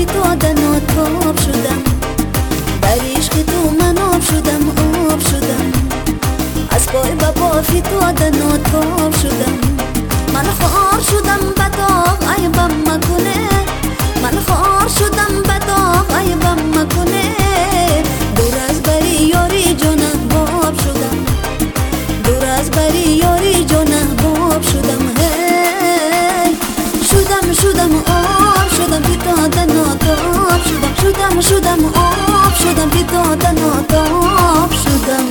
بی تو آب شدم، در عشق تو من آب شدم، آب شدم. از پای به پا تو آب شدم. من خوار شدم بداغ عیبم مکنه، من خوار شدم بداغ عیبم مکنه. دور از بری یاری جانه باب شدم، دور از بری یاری جانه باب شدم. هی شدم آب شدم بی تو آب شدم، شدم آب شدم بی تو آب شدم.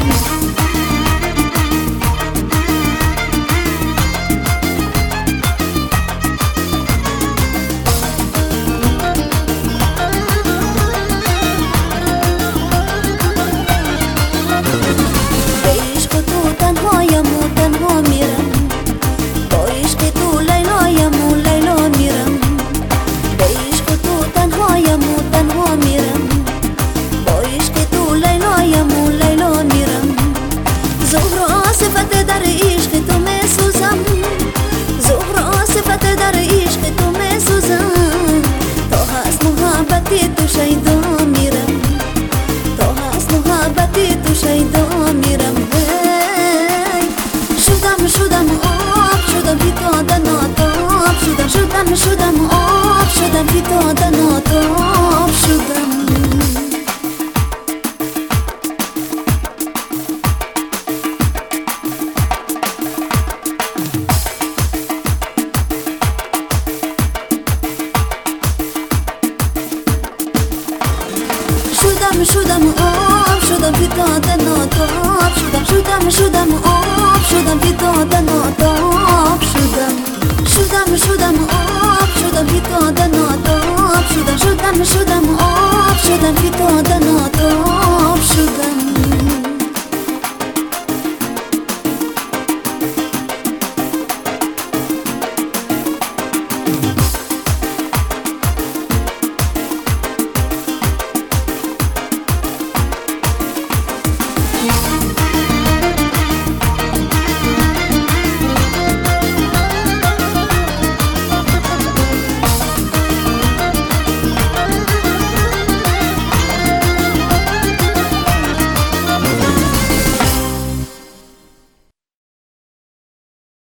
شدم آب شدم بی تو آب شدم. شدم آب شدم بی تو آب شدم، شدم آب